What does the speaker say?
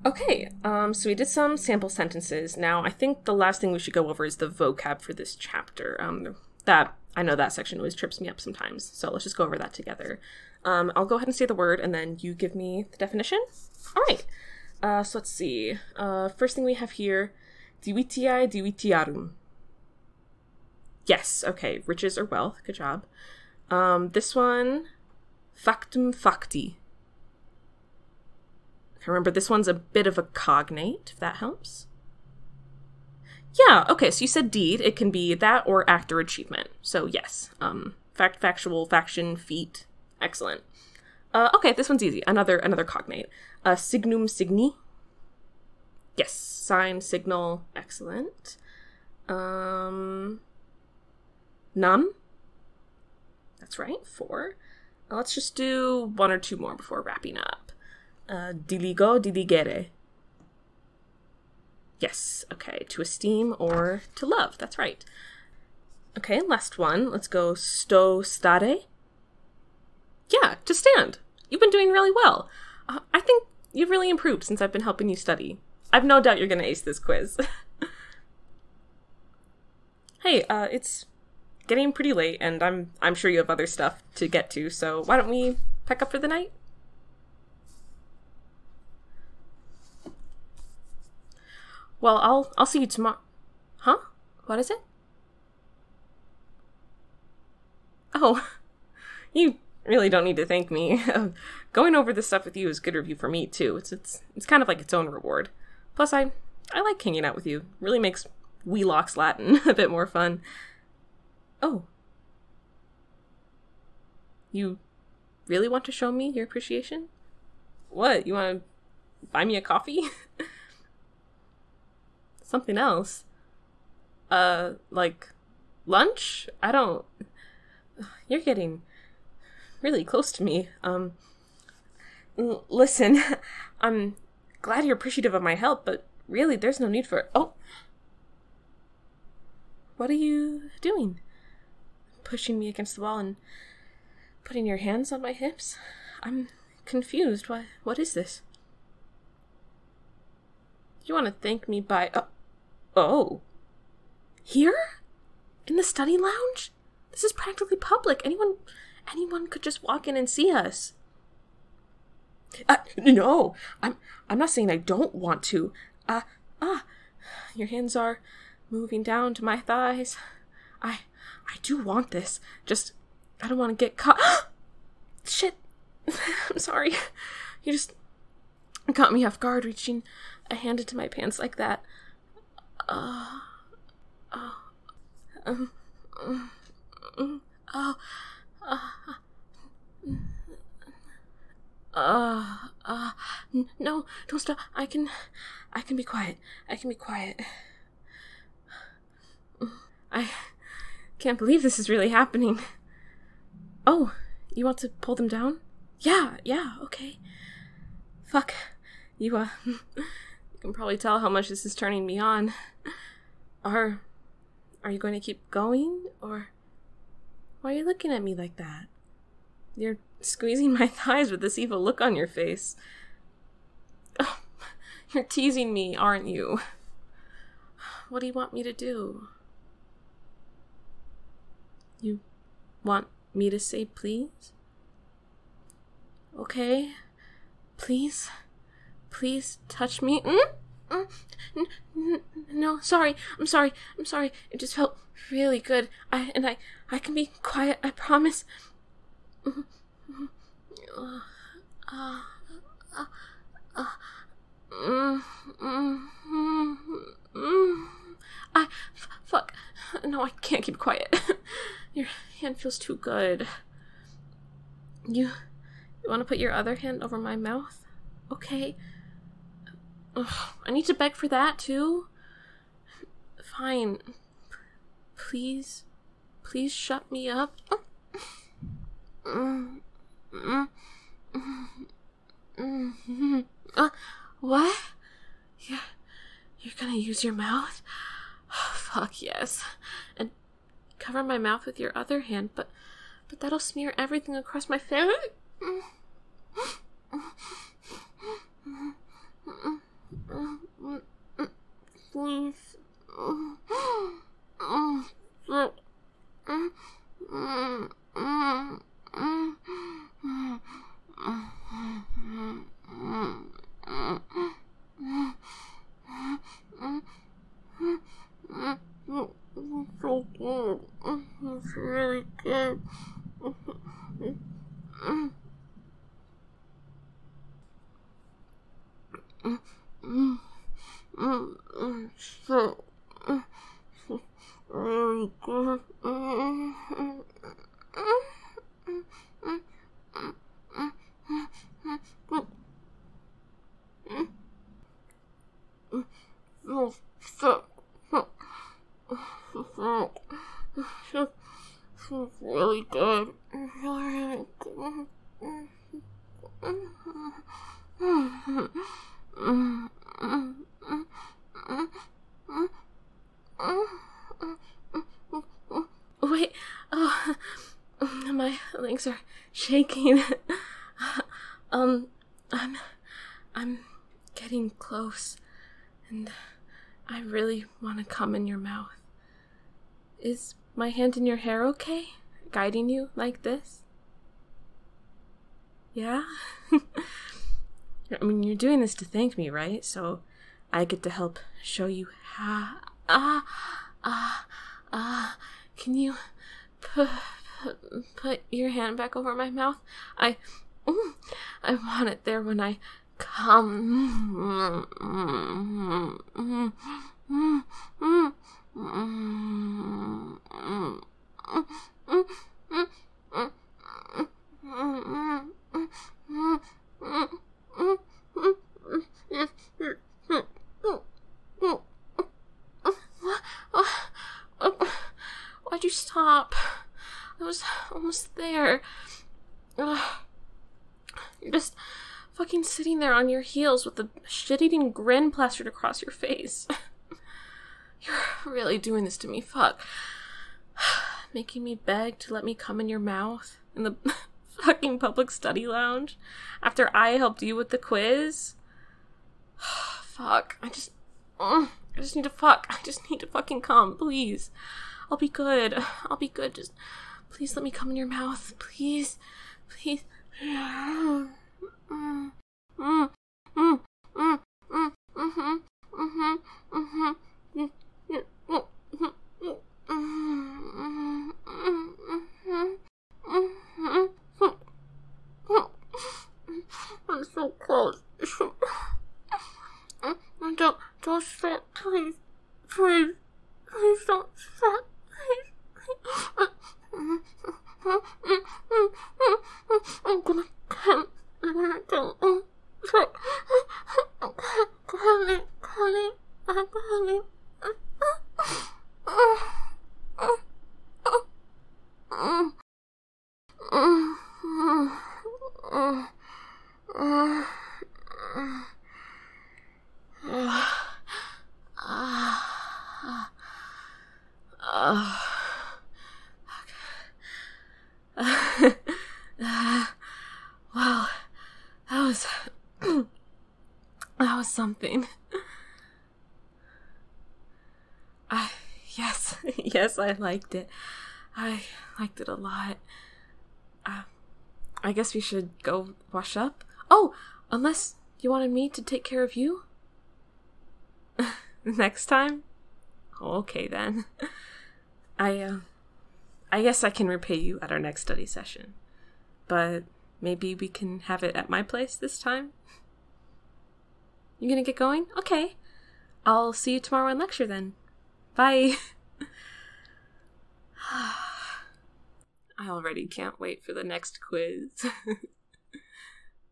Okay, so we did some sample sentences. Now, I think the last thing we should go over is the vocab for this chapter. I know that section always trips me up sometimes, so let's just go over that together. I'll go ahead and say the word, and then you give me the definition. All right, so let's see. First thing we have here, diwitiae diwitiarum. Yes, okay, riches or wealth, good job. This one, factum facti. Remember, this one's a bit of a cognate, if that helps. Yeah, okay, so you said deed. It can be that or act or achievement. So, yes. Fact, factual, faction, feat. Excellent. Okay, this one's easy. Another cognate. Signum signi. Yes, sign, signal. Excellent. Nam. That's right, 4. Let's just do 1 or 2 more before wrapping up. Diligo, diligere. Yes, okay, to esteem or to love, that's right. Okay, last one, let's go sto stare. Yeah, to stand. You've been doing really well. I think you've really improved since I've been helping you study. I've no doubt you're going to ace this quiz. Hey, it's getting pretty late, and I'm sure you have other stuff to get to, so why don't we pack up for the night? Well, I'll see you tomorrow. Huh? What is it? Oh, you really don't need to thank me. Going over this stuff with you is good review for me too. It's kind of like its own reward. Plus, I like hanging out with you. Really makes Wheelock's Latin a bit more fun. Oh, you really want to show me your appreciation? What? You want to buy me a coffee? Something else. Like lunch? You're getting really close to me. Listen, I'm glad you're appreciative of my help, but really there's no need for it. Oh. What are you doing? Pushing me against the wall and putting your hands on my hips? I'm confused. What is this? You want to thank me by... Oh. Here? In the study lounge? This is practically public. Anyone could just walk in and see us. No. I'm not saying I don't want to. Your hands are moving down to my thighs. I do want this. Just, I don't want to get caught. Shit. I'm sorry. You just caught me off guard reaching a hand into my pants like that. No, don't stop. I can be quiet. I can be quiet. I can't believe this is really happening. Oh, you want to pull them down? Yeah, okay. Fuck. You can probably tell how much this is turning me on. Are you going to keep going? Or why are you looking at me like that? You're squeezing my thighs with this evil look on your face. Oh, you're teasing me, aren't you? What do you want me to do? You want me to say please? Okay. Please touch me. No, sorry. I'm sorry. It just felt really good. I can be quiet, I promise. Fuck. No, I can't keep quiet. Your hand feels too good. You want to put your other hand over my mouth? Okay. Ugh, I need to beg for that, too? Fine. Please shut me up. What? You're gonna use your mouth? Oh, fuck yes. And cover my mouth with your other hand, but that'll smear everything across my face. please. So good. It's really good. So really good. It's really good. Really good. Wait, my legs are shaking. I'm getting close, and I really want to come in your mouth. Is my hand in your hair okay? Guiding you like this? Yeah? I mean, you're doing this to thank me, right? So I get to help show you how. Can you put your hand back over my mouth? I want it there when I come. Why'd you stop? I was almost there. You're just fucking sitting there on your heels with a shit-eating grin plastered across your face. You're really doing this to me, fuck. Making me beg to let me come in your mouth in the fucking public study lounge after I helped you with the quiz. Fuck. I just need to fuck. I just need to fucking come, please. I'll be good. Just please let me come in your mouth. Please. Please. I'm so close. Don't stop, please. Please don't stop. I'm gonna come. Wow, that was something. Yes, I liked it. I liked it a lot. I guess we should go wash up. Oh, unless you wanted me to take care of you? Next time? Okay, then. I guess I can repay you at our next study session. But maybe we can have it at my place this time? You gonna get going? Okay. I'll see you tomorrow in lecture then. Bye. I already can't wait for the next quiz.